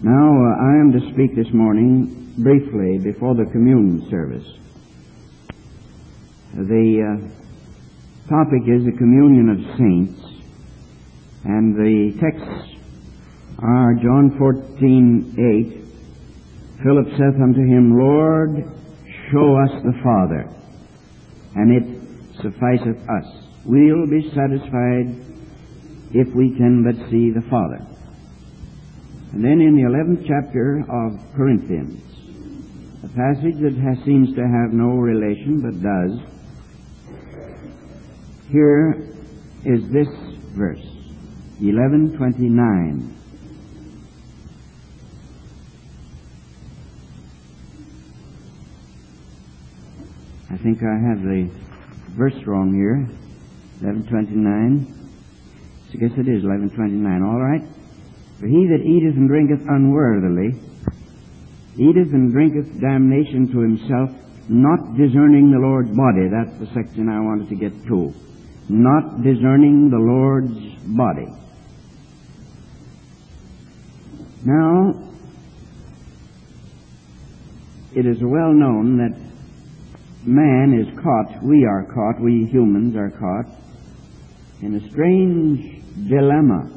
Now, I am to speak this morning briefly before the communion service. The topic is the communion of saints, and the texts are John 14:8. Philip saith unto him, Lord, show us the Father, and it sufficeth us. We'll be satisfied if we can but see the Father. And then in the 11th chapter of Corinthians, a passage that seems to have no relation but does, here is this verse, 11:29. I think I have the verse wrong here, 11:29. I guess it is 11:29, all right. For he that eateth and drinketh unworthily, eateth and drinketh damnation to himself, not discerning the Lord's body. That's the section I wanted to get to. Not discerning the Lord's body. Now, it is well known that man is caught, we humans are caught, in a strange dilemma.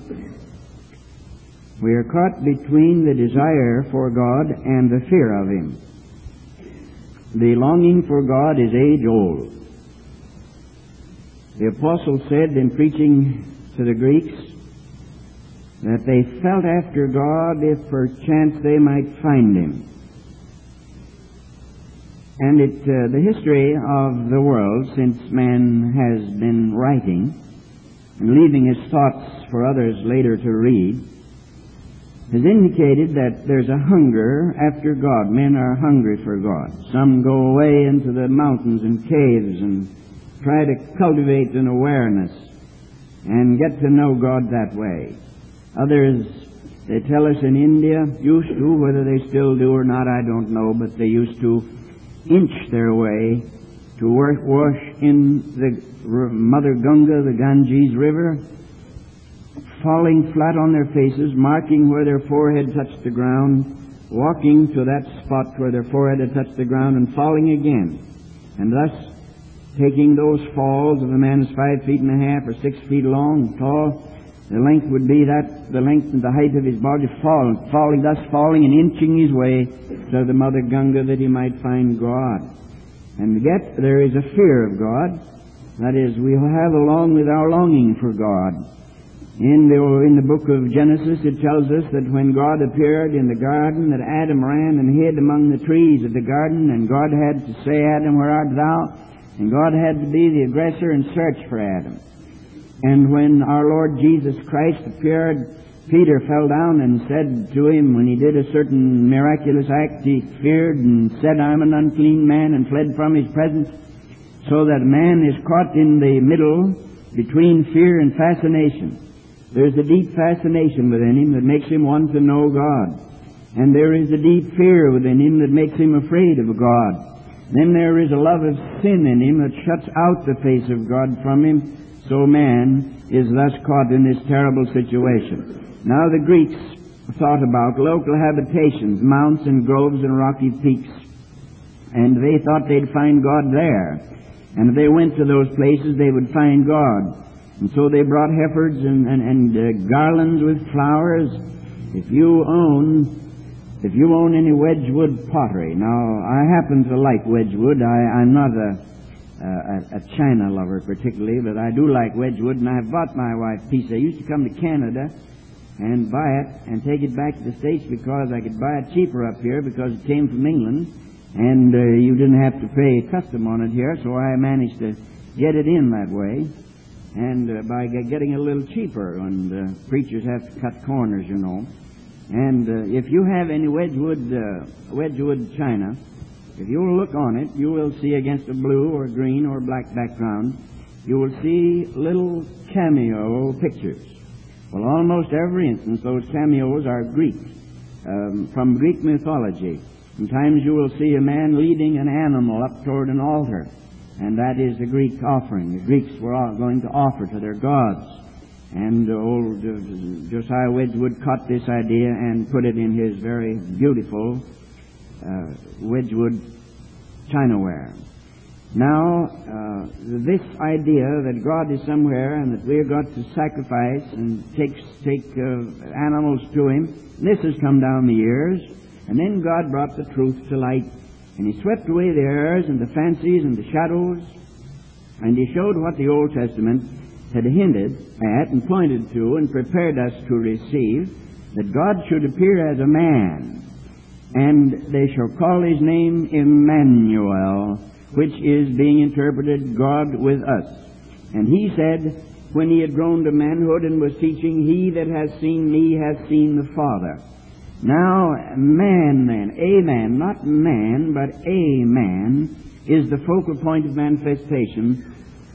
We are caught between the desire for God and the fear of Him. The longing for God is age-old. The apostle said in preaching to the Greeks that they felt after God if perchance they might find Him. And the history of the world, since man has been writing and leaving his thoughts for others later to read, has indicated that there's a hunger after God. Men are hungry for God. Some go away into the mountains and caves and try to cultivate an awareness and get to know God that way. Others, they tell us in India, used to, whether they still do or not, I don't know, but they used to inch their way to wash in the Mother Ganga, the Ganges River, falling flat on their faces, marking where their forehead touched the ground, walking to that spot where their forehead had touched the ground, and falling again. And thus, taking those falls, if a man is 5 feet and a half or 6 feet long, tall, the length would be the length and the height of his body, falling and inching his way to the Mother Ganga that he might find God. And yet there is a fear of God. That is, we have along with our longing for God. In the book of Genesis, it tells us that when God appeared in the garden, that Adam ran and hid among the trees of the garden, and God had to say, Adam, where art thou? And God had to be the aggressor and search for Adam. And when our Lord Jesus Christ appeared, Peter fell down and said to him, when he did a certain miraculous act, he feared and said, I'm an unclean man, and fled from his presence. So that man is caught in the middle between fear and fascination. There's a deep fascination within him that makes him want to know God. And there is a deep fear within him that makes him afraid of God. Then there is a love of sin in him that shuts out the face of God from him. So man is thus caught in this terrible situation. Now the Greeks thought about local habitations, mounts and groves and rocky peaks. And they thought they'd find God there. And if they went to those places, they would find God. And so they brought heifers and garlands with flowers. If you own any Wedgwood pottery, now I happen to like Wedgwood. I'm not a China lover particularly, but I do like Wedgwood, and I've bought my wife a piece. I used to come to Canada and buy it and take it back to the States because I could buy it cheaper up here because it came from England, and you didn't have to pay custom on it here, so I managed to get it in that way. And by getting it a little cheaper, and preachers have to cut corners, you know. And if you have any Wedgwood china, if you will look on it, you will see against a blue or green or black background, you will see little cameo pictures. Well, almost every instance, those cameos are Greek, from Greek mythology. Sometimes you will see a man leading an animal up toward an altar. And that is the Greek offering. The Greeks were all going to offer to their gods. And old Josiah Wedgwood caught this idea and put it in his very beautiful Wedgwood chinaware. Now, this idea that God is somewhere and that we've got to sacrifice and take animals to Him, this has come down the years. And then God brought the truth to light, and He swept away the errors and the fancies and the shadows, and He showed what the Old Testament had hinted at and pointed to and prepared us to receive, that God should appear as a man, and they shall call His name Emmanuel, which is being interpreted God with us. And He said, when He had grown to manhood and was teaching, He that has seen me has seen the Father. Now, man then, a man, not man, but a man, is the focal point of manifestation,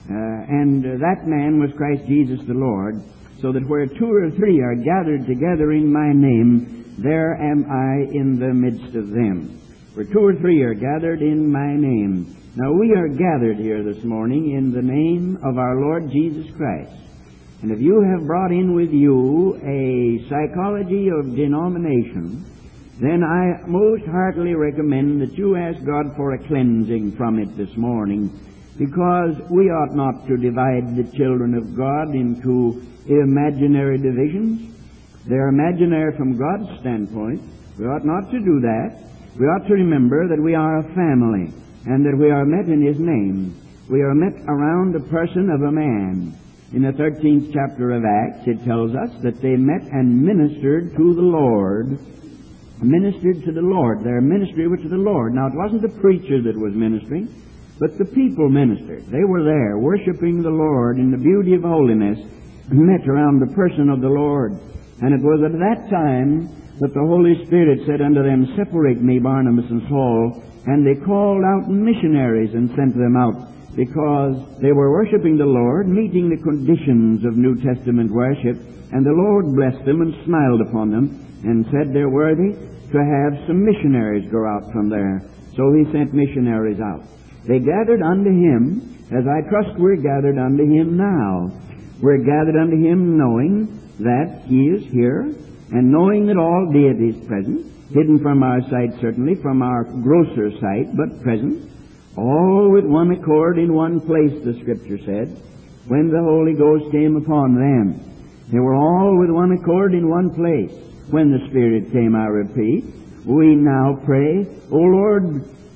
and that man was Christ Jesus the Lord, so that where two or three are gathered together in my name, there am I in the midst of them. Where two or three are gathered in my name. Now, we are gathered here this morning in the name of our Lord Jesus Christ. And if you have brought in with you a psychology of denomination, then I most heartily recommend that you ask God for a cleansing from it this morning, because we ought not to divide the children of God into imaginary divisions. They're imaginary from God's standpoint. We ought not to do that. We ought to remember that we are a family, and that we are met in His name. We are met around the person of a man. In the 13th chapter of Acts, it tells us that they met and ministered to the Lord. Ministered to the Lord. Their ministry was to the Lord. Now, it wasn't the preacher that was ministering, but the people ministered. They were there, worshiping the Lord in the beauty of holiness, met around the person of the Lord. And it was at that time that the Holy Spirit said unto them, Separate me, Barnabas and Saul. And they called out missionaries and sent them out, because they were worshiping the Lord, meeting the conditions of New Testament worship. And the Lord blessed them and smiled upon them and said they're worthy to have some missionaries go out from there. So He sent missionaries out. They gathered unto Him, as I trust we're gathered unto Him now. We're gathered unto Him knowing that He is here, and knowing that all deity is present, hidden from our sight certainly, from our grosser sight, but present, all with one accord in one place, the Scripture said, when the Holy Ghost came upon them. They were all with one accord in one place. When the Spirit came, I repeat, we now pray, O Lord,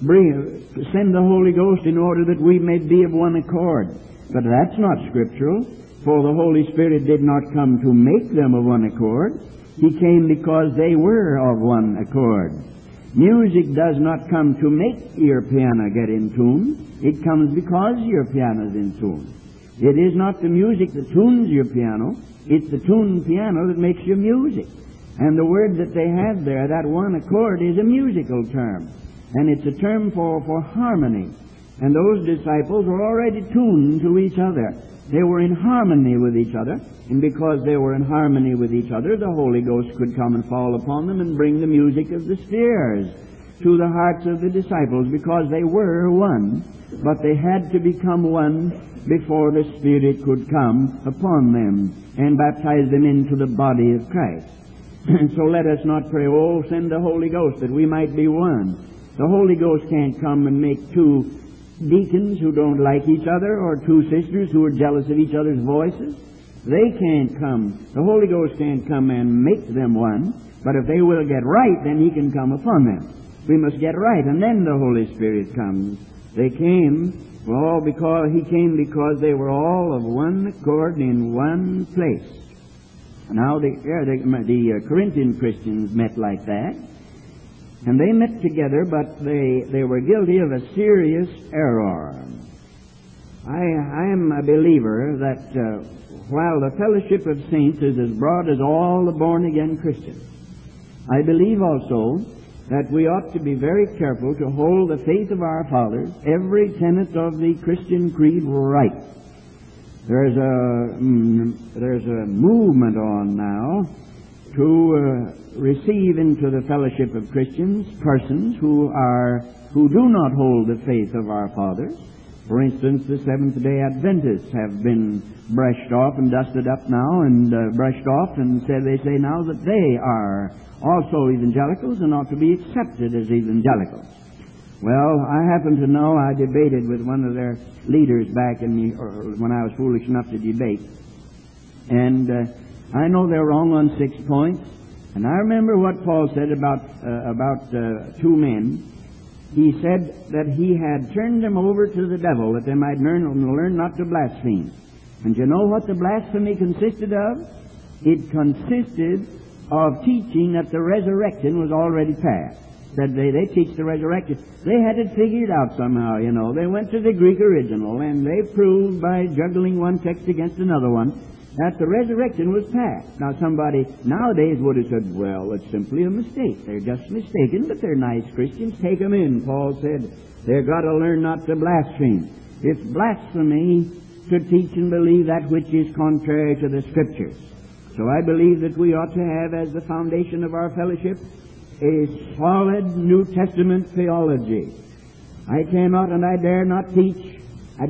send the Holy Ghost in order that we may be of one accord. But that's not scriptural, for the Holy Spirit did not come to make them of one accord. He came because they were of one accord. Music does not come to make your piano get in tune. It comes because your piano is in tune. It is not the music that tunes your piano. It's the tuned piano that makes your music. And the word that they have there, that one accord, is a musical term. And it's a term for harmony. And those disciples were already tuned to each other. They were in harmony with each other. And because they were in harmony with each other, the Holy Ghost could come and fall upon them and bring the music of the spheres to the hearts of the disciples, because they were one. But they had to become one before the Spirit could come upon them and baptize them into the body of Christ. So let us not pray, oh, send the Holy Ghost that we might be one. The Holy Ghost can't come and make two deacons who don't like each other, or two sisters who are jealous of each other's voices. They can't come. The Holy Ghost can't come and make them one. But if they will get right, then He can come upon them. We must get right, and then the Holy Spirit comes. They came, He came because they were all of one accord in one place. Now, the Corinthian Christians met like that. And they met together, but they were guilty of a serious error. I am a believer that while the fellowship of saints is as broad as all the born-again Christians, I believe also that we ought to be very careful to hold the faith of our fathers, every tenet of the Christian creed, right. There's a movement on now to receive into the fellowship of Christians persons who do not hold the faith of our fathers, For instance, the Seventh-day Adventists have been brushed off and dusted up now and brushed off, and they say now that they are also evangelicals and ought to be accepted as evangelicals. Well, I happen to know I debated with one of their leaders back when I was foolish enough to debate. And I know they're wrong on 6 points. And I remember what Paul said about 2 men. He said that he had turned them over to the devil that they might learn not to blaspheme. And you know what the blasphemy consisted of? It consisted of teaching that the resurrection was already past. That they teach the resurrection. They had it figured out somehow, you know. They went to the Greek original, and they proved by juggling one text against another one that the resurrection was past. Now somebody nowadays would have said, well, it's simply a mistake. They're just mistaken, but they're nice Christians. Take them in. Paul said they've got to learn not to blaspheme. It's blasphemy to teach and believe that which is contrary to the Scriptures. So I believe that we ought to have as the foundation of our fellowship a solid New Testament theology. I came out and I dare not teach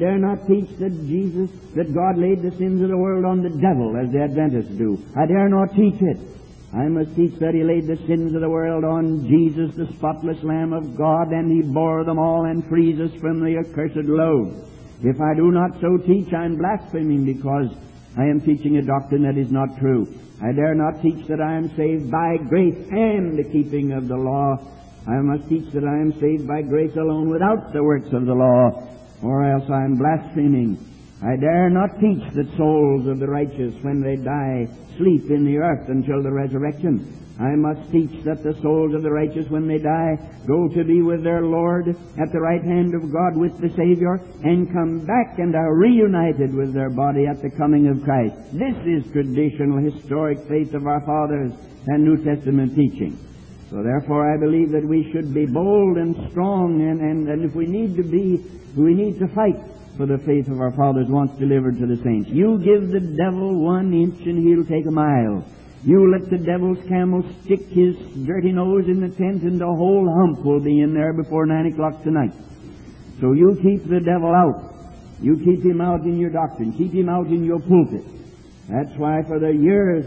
that God laid the sins of the world on the devil, as the Adventists do. I dare not teach it. I must teach that He laid the sins of the world on Jesus, the spotless Lamb of God, and He bore them all and frees us from the accursed load. If I do not so teach, I'm blaspheming, because I am teaching a doctrine that is not true. I dare not teach that I am saved by grace and the keeping of the law. I must teach that I am saved by grace alone without the works of the law, or else I am blaspheming. I dare not teach that souls of the righteous, when they die, sleep in the earth until the resurrection. I must teach that the souls of the righteous, when they die, go to be with their Lord at the right hand of God with the Savior, and come back and are reunited with their body at the coming of Christ. This is traditional, historic faith of our fathers and New Testament teaching. So therefore I believe that we should be bold and strong, and if we need to be, we need to fight for the faith of our fathers once delivered to the saints. You give the devil 1 inch and he'll take a mile. You let the devil's camel stick his dirty nose in the tent, and the whole hump will be in there before 9 o'clock tonight. So you keep the devil out. You keep him out in your doctrine. Keep him out in your pulpit. That's why for the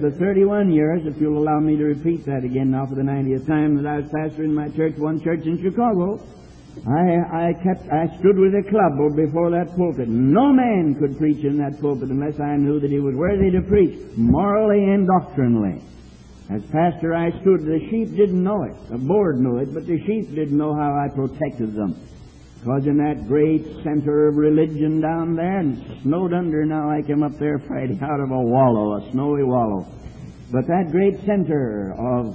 31 years, if you'll allow me to repeat that again now for the 90th time, that I was pastor in my church, one church in Chicago, I stood with a club before that pulpit. No man could preach in that pulpit unless I knew that he was worthy to preach, morally and doctrinally. As pastor, I stood. The sheep didn't know it. The board knew it, but the sheep didn't know how I protected them. Because in that great center of religion down there, and it snowed under now, I came up there Friday out of a snowy wallow. But that great center of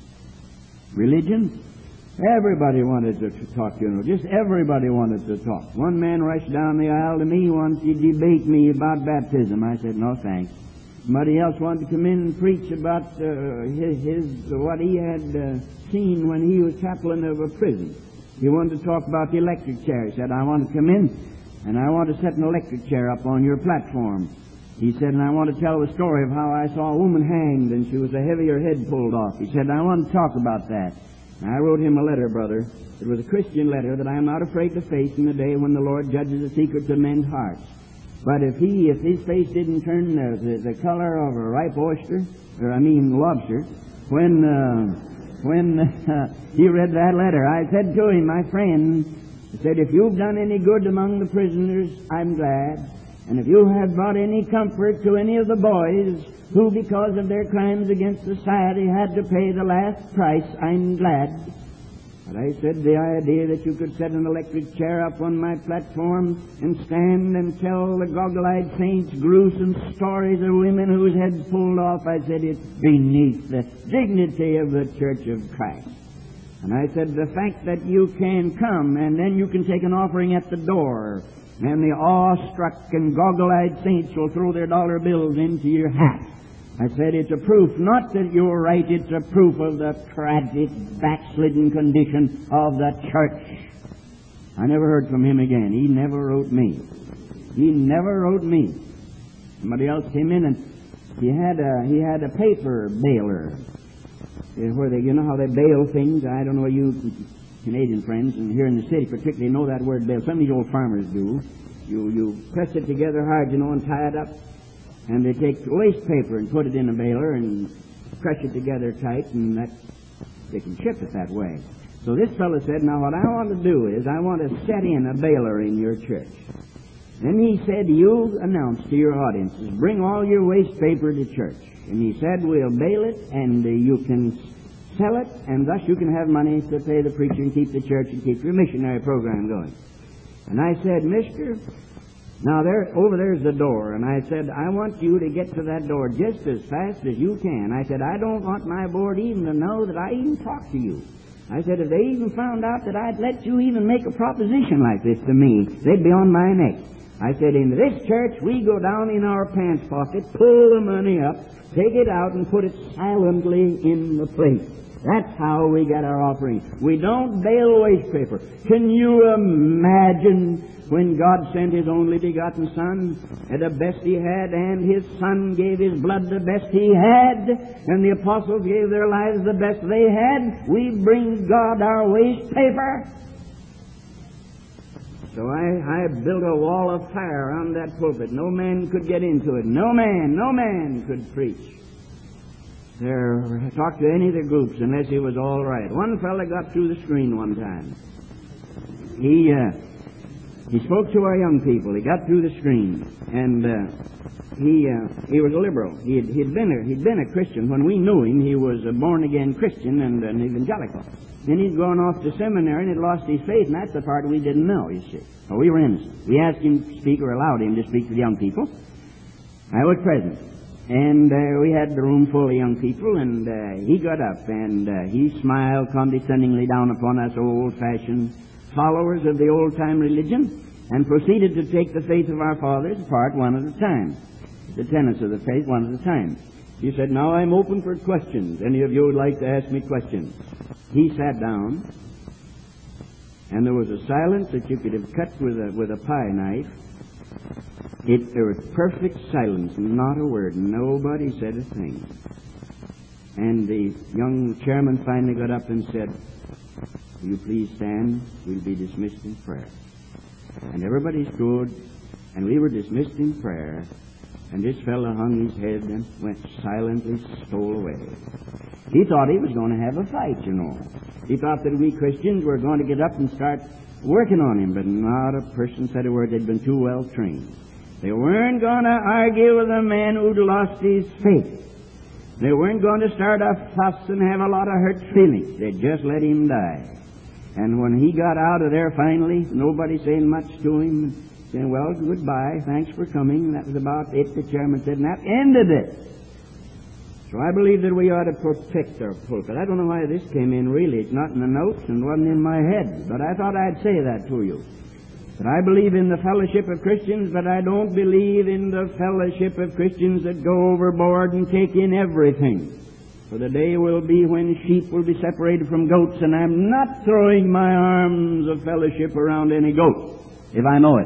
religion, everybody wanted to talk, you know. Just everybody wanted to talk. One man rushed down the aisle to me, wanted to debate me about baptism. I said, no thanks. Somebody else wanted to come in and preach about what he had seen when he was chaplain of a prison. He wanted to talk about the electric chair. He said, I want to come in and I want to set an electric chair up on your platform. He said, and I want to tell the story of how I saw a woman hanged and she was a heavier head pulled off. He said, I want to talk about that. I wrote him a letter, brother. It was a Christian letter that I am not afraid to face in the day when the Lord judges the secrets of men's hearts. But if his face didn't turn the color of a ripe lobster, when he read that letter, I said to him, my friend, I said, if you've done any good among the prisoners, I'm glad. And if you have brought any comfort to any of the boys who, because of their crimes against society, had to pay the last price, I'm glad. But I said, the idea that you could set an electric chair up on my platform and stand and tell the goggle-eyed saints gruesome stories of women whose heads pulled off, I said, it's beneath the dignity of the Church of Christ. And I said, the fact that you can come and then you can take an offering at the door, and the awe-struck and goggle-eyed saints will throw their dollar bills into your hat. I said, it's a proof, not that you're right, it's a proof of the tragic, backslidden condition of the church. I never heard from him again. He never wrote me. Somebody else came in and he had a paper baler, where they, you know how they bale things. I don't know, you Canadian friends, and here in the city particularly, know that word bale. Some of these old farmers do. You press it together hard, and tie it up. And they take waste paper and put it in a baler and crush it together tight, and they can ship it that way. So this fellow said, now what I want to do is I want to set in a baler in your church. Then he said, you announce to your audiences, bring all your waste paper to church. And he said, we'll bale it, and you can sell it, and thus you can have money to pay the preacher and keep the church and keep your missionary program going. And I said, mister, now over there's the door. And I said, I want you to get to that door just as fast as you can. I said, I don't want my board even to know that I even talked to you. I said, if they even found out that I'd let you even make a proposition like this to me, they'd be on my neck. I said, in this church, we go down in our pants pocket, pull the money up, take it out, and put it silently in the plate. That's how we get our offering. We don't bale waste paper. Can you imagine when God sent His only begotten Son, the best He had, and His Son gave His blood the best He had, and the apostles gave their lives the best they had? We bring God our waste paper. So I built a wall of fire around that pulpit. No man could get into it. No man could preach. Talk to any of the groups unless he was all right. One fella got through the screen one time. He spoke to our young people. He got through the screen, and he was a liberal. He'd been a Christian when we knew him. He was a born again Christian and an evangelical. Then he'd gone off to seminary and had lost his faith, and that's the part we didn't know. You see, so we were innocent. We asked him to speak, or allowed him to speak to the young people. I was present. And we had the room full of young people, and he got up, and he smiled condescendingly down upon us old-fashioned followers of the old-time religion, and proceeded to take the faith of our fathers apart one at a time, the tenets of the faith one at a time. He said, now I'm open for questions. Any of you would like to ask me questions? He sat down, and there was a silence that you could have cut with a pie knife. There was perfect silence, not a word. Nobody said a thing. And the young chairman finally got up and said, will you please stand? We'll be dismissed in prayer. And everybody stood, and we were dismissed in prayer. And this fellow hung his head and went silently, stole away. He thought he was going to have a fight, He thought that we Christians were going to get up and start working on him, but not a person said a word. They'd been too well trained. They weren't going to argue with a man who'd lost his faith. They weren't going to start a fuss and have a lot of hurt feelings. They'd just let him die. And when he got out of there finally, nobody saying much to him, saying, well, goodbye, thanks for coming. That was about it, the chairman said, and that ended it. So I believe that we ought to protect our pulpit. I don't know why this came in, really. It's not in the notes and wasn't in my head, but I thought I'd say that to you. That I believe in the fellowship of Christians, but I don't believe in the fellowship of Christians that go overboard and take in everything. For the day will be when sheep will be separated from goats, and I'm not throwing my arms of fellowship around any goat, if I know it.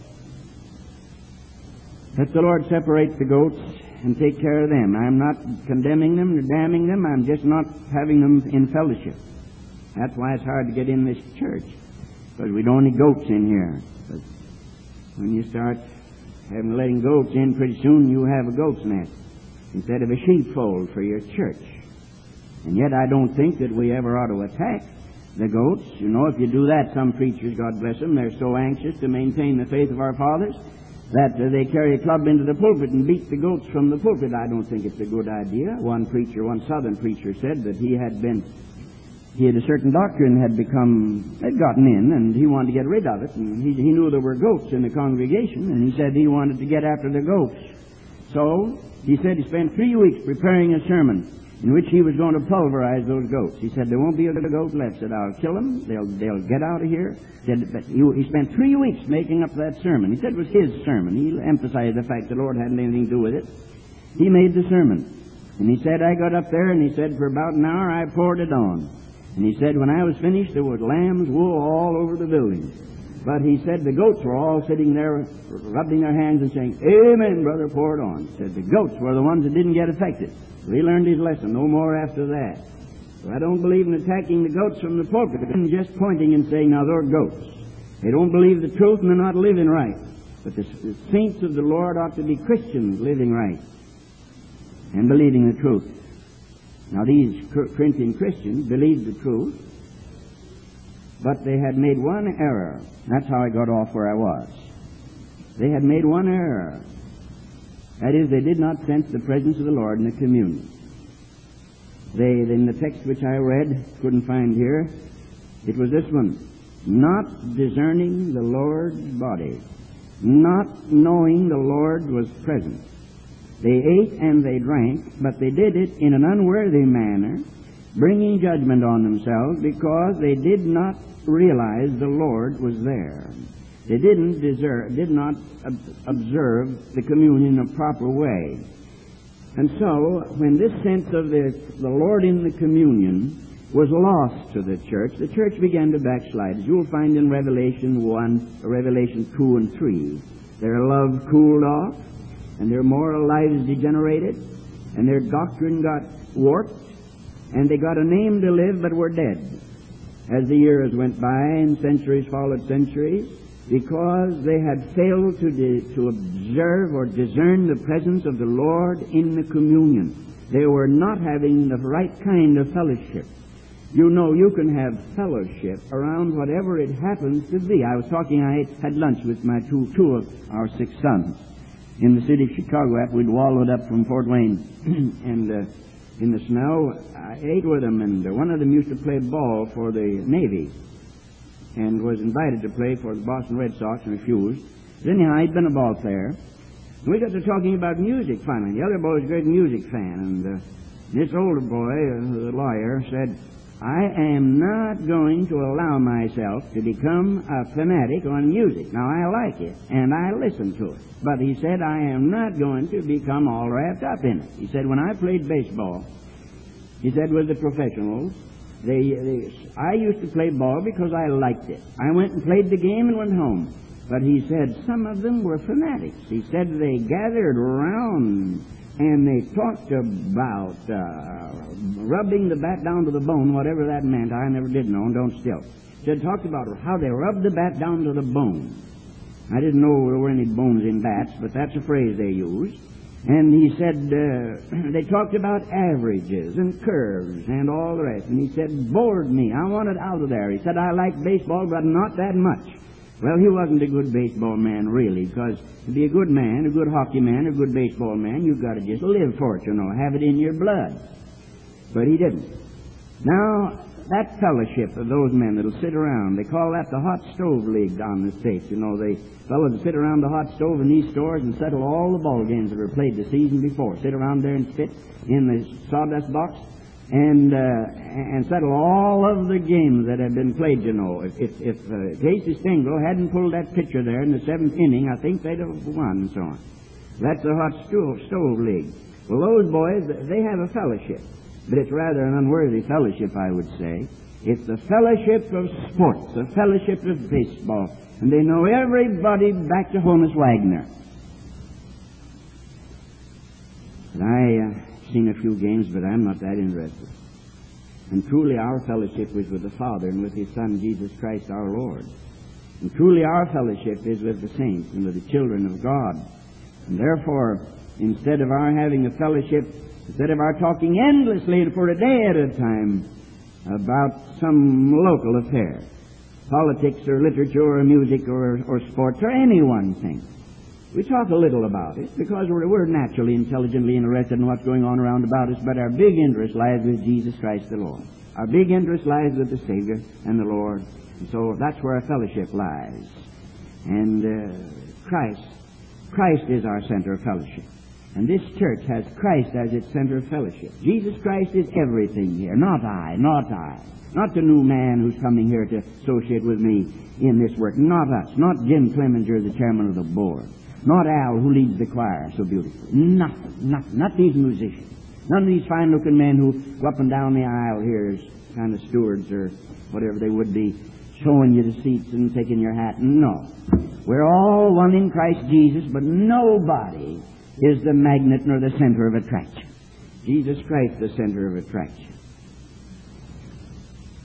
Let the Lord separate the goats and take care of them. I'm not condemning them or damning them. I'm just not having them in fellowship. That's why it's hard to get in this church, because we don't need goats in here. But when you start letting goats in, pretty soon you have a goat's nest instead of a sheepfold for your church. And yet I don't think that we ever ought to attack the goats. If you do that, some preachers, God bless them, they're so anxious to maintain the faith of our fathers that they carry a club into the pulpit and beat the goats from the pulpit. I don't think it's a good idea. One southern preacher said that he had a certain doctrine had gotten in, and he wanted to get rid of it, and he knew there were goats in the congregation, and he said he wanted to get after the goats. So he said he spent 3 weeks preparing a sermon in which he was going to pulverize those goats. He said, there won't be a goat left. Said, I'll kill them. They'll get out of here. But he spent 3 weeks making up that sermon. He said it was his sermon. He emphasized the fact the Lord hadn't anything to do with it. He made the sermon. And he said, I got up there, and he said, for about an hour I poured it on. And he said, when I was finished, there was lamb's wool all over the building. But he said the goats were all sitting there rubbing their hands and saying, amen, brother, pour it on. He said the goats were the ones that didn't get affected. He learned his lesson, no more after that. So I don't believe in attacking the goats from the pulpit and just pointing and saying, now, they're goats. They don't believe the truth and they're not living right. But the saints of the Lord ought to be Christians living right and believing the truth. Now, these Corinthian Christians believed the truth, but they had made one error. That's how I got off where I was. They had made one error. That is, they did not sense the presence of the Lord in the communion. In the text which I read, couldn't find here, it was this one: not discerning the Lord's body, not knowing the Lord was present. They ate and they drank, but they did it in an unworthy manner, bringing judgment on themselves because they did not realize the Lord was there. They did not observe the communion in a proper way. And so, when this sense of the Lord in the communion was lost to the church began to backslide. As you'll find in Revelation 1, Revelation 2 and 3, their love cooled off, and their moral lives degenerated, and their doctrine got warped, and they got a name to live but were dead. As the years went by and centuries followed centuries, because they had failed to observe or discern the presence of the Lord in the communion. They were not having the right kind of fellowship. You know, you can have fellowship around whatever it happens to be. I had lunch with my two of our 6 sons in the city of Chicago after we'd wallowed up from Fort Wayne and in the snow. I ate with them, and one of them used to play ball for the Navy and was invited to play for the Boston Red Sox and refused. But anyhow, he'd been a ball player. And we got to talking about music finally. The other boy was a great music fan, and this older boy, the lawyer, said, I am not going to allow myself to become a fanatic on music. Now, I like it, and I listen to it. But he said, I am not going to become all wrapped up in it. He said, when I played baseball, he said, with the professionals, I used to play ball because I liked it. I went and played the game and went home. But he said, some of them were fanatics. He said they gathered around and they talked about rubbing the bat down to the bone, whatever that meant. I never did know and don't still. They talked about how they rubbed the bat down to the bone. I didn't know there were any bones in bats, but that's a phrase they used. And he said they talked about averages and curves and all the rest. And he said, bored me. I wanted out of there. He said, I like baseball, but not that much. Well, he wasn't a good baseball man, really, because to be a good man, a good hockey man, a good baseball man, you've got to just live for it, you know, have it in your blood. But he didn't. Now, that fellowship of those men that'll sit around, they call that the hot stove league down the States. You know, they fellows that sit around the hot stove in these stores and settle all the ball games that were played the season before. Sit around there and spit in the sawdust box and settle all of the games that have been played, you know. If Casey Stengel hadn't pulled that pitcher there in the 7th inning, I think they'd have won and so on. That's the hot stove league. Well, those boys, they have a fellowship. But it's rather an unworthy fellowship, I would say. It's the fellowship of sports, the fellowship of baseball. And they know everybody back to Honus Wagner. But I've seen a few games, but I'm not that interested. And truly our fellowship is with the Father and with His Son, Jesus Christ our Lord. And truly our fellowship is with the saints and with the children of God. And therefore, instead of our having a fellowship, instead of our talking endlessly for a day at a time about some local affair, politics or literature or music or sports or any one thing, we talk a little about it because we're naturally, intelligently interested in what's going on around about us, but our big interest lies with Jesus Christ the Lord. Our big interest lies with the Savior and the Lord. And so that's where our fellowship lies. And Christ is our center of fellowship. And this church has Christ as its center of fellowship. Jesus Christ is everything here. Not I. Not the new man who's coming here to associate with me in this work. Not us. Not Jim Clemenger, the chairman of the board. Not Al, who leads the choir so beautifully. Nothing. Not these musicians. None of these fine-looking men who go up and down the aisle here as kind of stewards or whatever they would be, showing you the seats and taking your hat. No. We're all one in Christ Jesus, but nobody is the magnet nor the center of attraction. Jesus Christ, the center of attraction.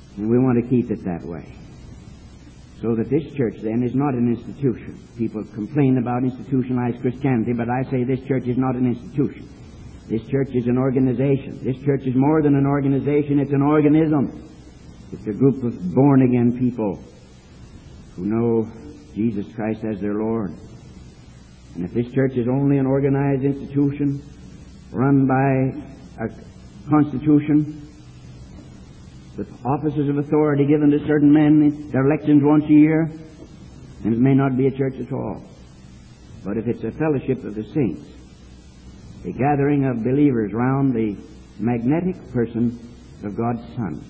And we want to keep it that way. So that this church, then, is not an institution. People complain about institutionalized Christianity, but I say this church is not an institution. This church is an organization. This church is more than an organization, it's an organism. It's a group of born-again people who know Jesus Christ as their Lord. And if this church is only an organized institution, run by a constitution, with offices of authority given to certain men, their elections once a year, then it may not be a church at all. But if it's a fellowship of the saints, a gathering of believers round the magnetic person of God's Son,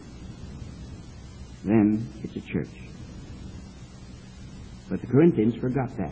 then it's a church. But the Corinthians forgot that.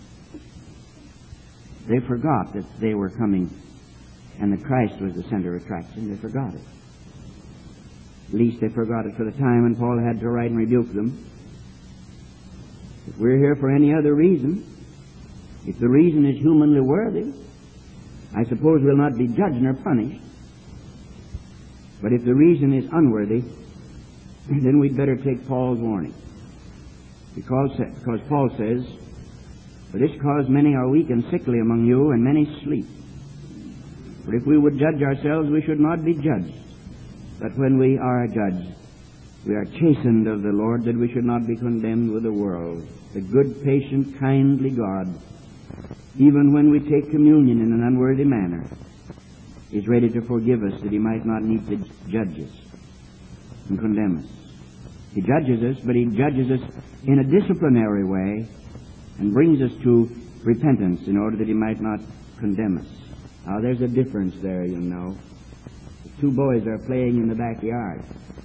They forgot that they were coming and that Christ was the center of attraction. They forgot it. At least they forgot it for the time when Paul had to write and rebuke them. If we're here for any other reason, if the reason is humanly worthy, I suppose we'll not be judged nor punished. But if the reason is unworthy, then we'd better take Paul's warning. Because Paul says, "For this cause many are weak and sickly among you, and many sleep. For if we would judge ourselves, we should not be judged. But when we are judged, we are chastened of the Lord, that we should not be condemned with the world. The good, patient, kindly God, even when we take communion in an unworthy manner, is ready to forgive us, that He might not need to judge us and condemn us." He judges us, but He judges us in a disciplinary way and brings us to repentance in order that He might not condemn us. Now, there's a difference there, you know. The two boys are playing in the backyard.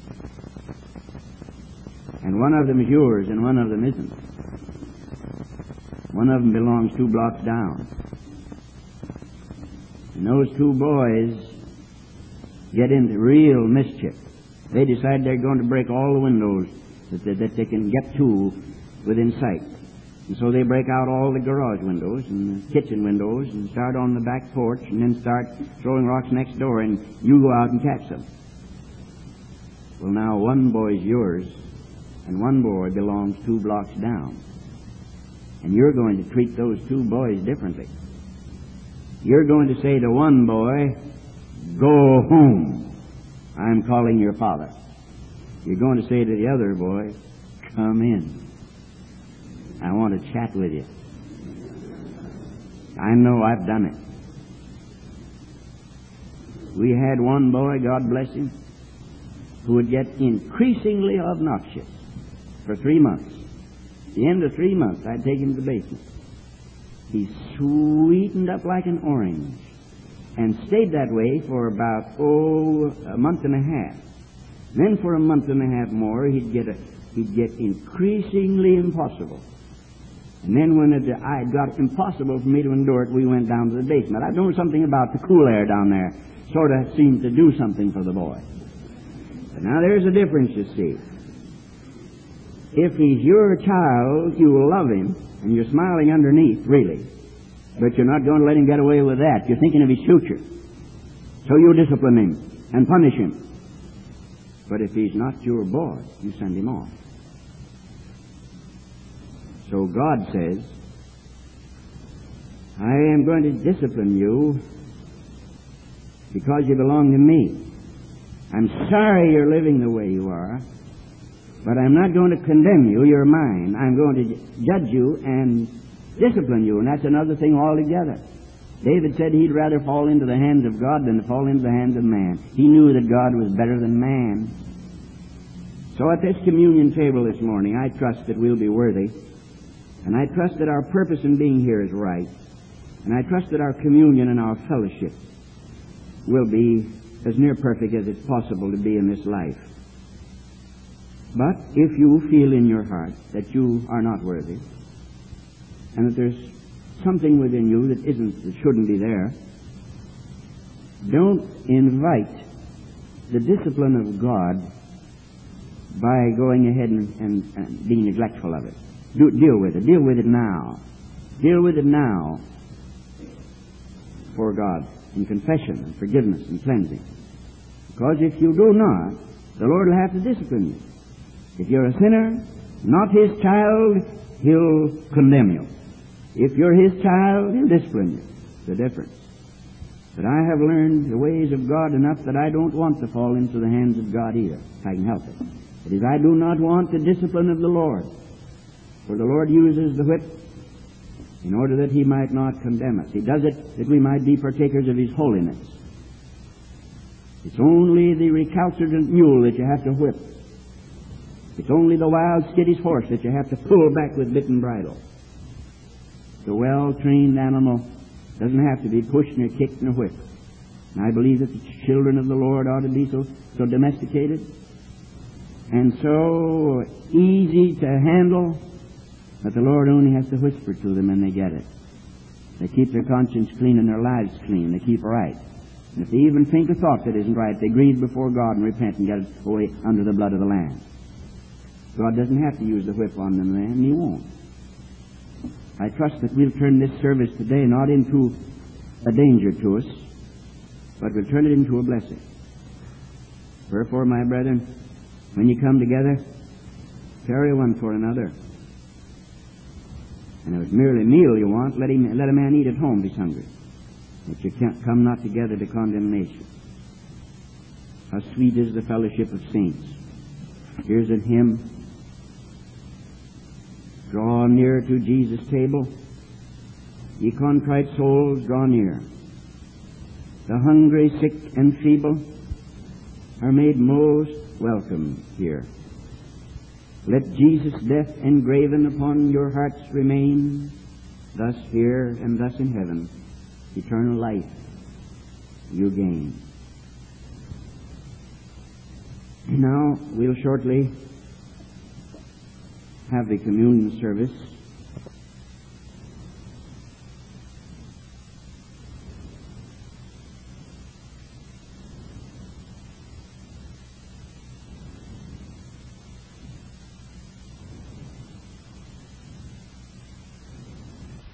And one of them is yours and one of them isn't. One of them belongs 2 blocks down. And those 2 boys get into real mischief. They decide they're going to break all the windows that they can get to within sight. And so they break out all the garage windows and the kitchen windows and start on the back porch and then start throwing rocks next door, and you go out and catch them. Well, now one boy's yours and one boy belongs 2 blocks down. And you're going to treat those 2 boys differently. You're going to say to one boy, "Go home. I'm calling your father." You're going to say to the other boy, "Come in. I want to chat with you." I know I've done it. We had one boy, God bless him, who would get increasingly obnoxious for 3 months. At the end of 3 months, I'd take him to the basement. He sweetened up like an orange and stayed that way for about, a month and a half. Then for a month and a half more, he'd get increasingly impossible. And then when it got impossible for me to endure it, we went down to the basement. I know something about the cool air down there. Sort of seemed to do something for the boy. But now there's a difference, you see. If he's your child, you will love him, and you're smiling underneath, really. But you're not going to let him get away with that. You're thinking of his future. So you discipline him and punish him. But if he's not your boy, you send him off. So God says, "I am going to discipline you because you belong to me. I'm sorry you're living the way you are, but I'm not going to condemn you. You're mine. I'm going to judge you and discipline you," and that's another thing altogether. David said he'd rather fall into the hands of God than to fall into the hands of man. He knew that God was better than man. So at this communion table this morning, I trust that we'll be worthy, and I trust that our purpose in being here is right, and I trust that our communion and our fellowship will be as near perfect as it's possible to be in this life. But if you feel in your heart that you are not worthy, and that there's something within you that shouldn't be there, don't invite the discipline of God by going ahead and being neglectful of it. Deal with it. Deal with it now. Deal with it now for God in confession and forgiveness and cleansing. Because if you do not, The Lord will have to discipline you. If you're a sinner, not His child, He'll condemn you. If you're His child, He'll discipline you. The difference. But I have learned the ways of God enough that I don't want to fall into the hands of God either, if I can help it. That is, I do not want the discipline of the Lord. For the Lord uses the whip in order that He might not condemn us. He does it that we might be partakers of His holiness. It's only the recalcitrant mule that you have to whip. It's only the wild, skittish horse that you have to pull back with bit and bridle. The well-trained animal doesn't have to be pushed nor kicked nor whipped. And I believe that the children of the Lord ought to be so domesticated and so easy to handle that the Lord only has to whisper to them and they get it. They keep their conscience clean and their lives clean. They keep right. And if they even think a thought that isn't right, they grieve before God and repent and get it away under the blood of the Lamb. God doesn't have to use the whip on them then, and He won't. I trust that we'll turn this service today not into a danger to us, but we'll turn it into a blessing. Wherefore, my brethren, when you come together, carry one for another. And if it's merely meal you want, let a man eat at home if he's hungry. But you can't come not together to condemnation. How sweet is the fellowship of saints. Here's a hymn. Draw near to Jesus' table. Ye contrite souls, draw near. The hungry, sick, and feeble are made most welcome here. Let Jesus' death engraven upon your hearts remain, thus here and thus in heaven, eternal life you gain. Now we'll shortly have the communion service.